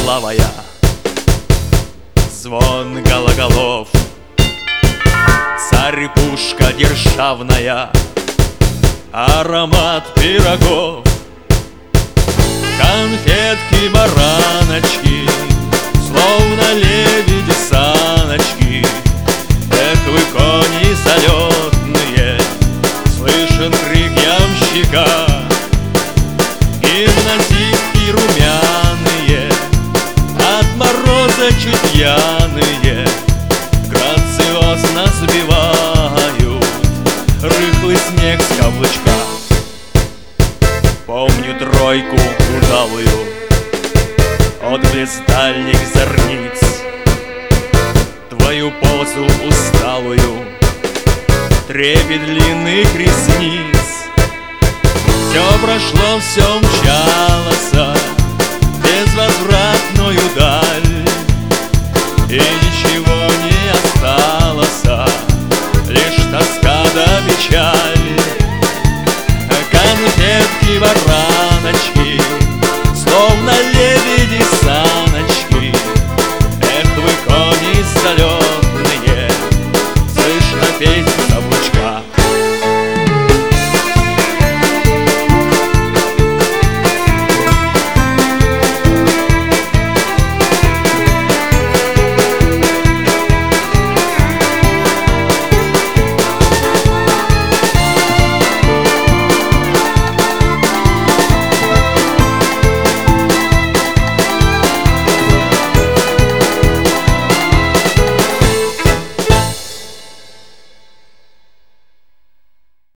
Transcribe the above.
кровавая, звон гологолов, царь-пушка державная, аромат пирогов, конфетки-бараночки, словно лебеди-саночки. Эх, вы, кони залетные, слышен крик ямщика, гимназистки румяные, от мороза чуть пьяные, грациозно сбивают рыхлый снег с каблучка. Помню тройку удалую от близ дальних зорниц, твою позу усталую, трепет длинных ресниц. Все прошло, все мчалось без возврата